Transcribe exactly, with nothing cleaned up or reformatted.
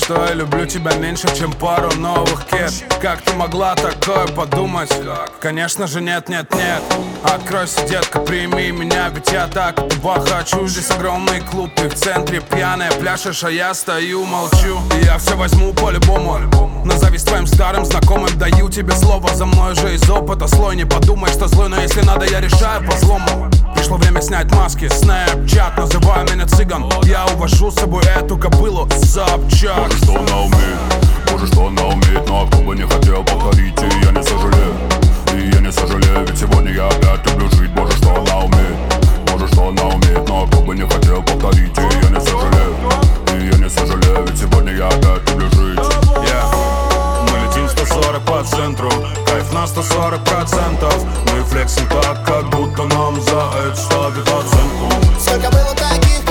что я люблю тебя меньше, чем пару новых кед. Как ты могла такое подумать? Конечно же нет, нет, нет. Откройся, детка, прими меня, ведь я так этого хочу. Здесь огромный клуб, ты в центре пьяная, пляшешь, а я стою, молчу. И я все возьму по-любому. Назовись твоим старым знакомым, даю тебе слово. За мной уже из опыта слой, не подумай, что злой, но если надо, я решаю по злому. Пришло время снять маски, Snapchat, называй меня цыган. Я увожу с собой эту кобылу за обчак. Может, что она умеет, может, что она умеет, но кто бы не хотел повторить, и я не сожалею. И я не сожалею, ведь сегодня я опять люблю жить. Может, что она умеет, может, что она умеет, но кто бы не хотел повторить, и я не сожалею. И я не сожалею, ведь сегодня я опять люблю жить. Yeah. Мы летим сто сорок по центру, кайф на сто сорок процентов. Мы флексим так, как будто нам за это ставят оценку. Сколько было таких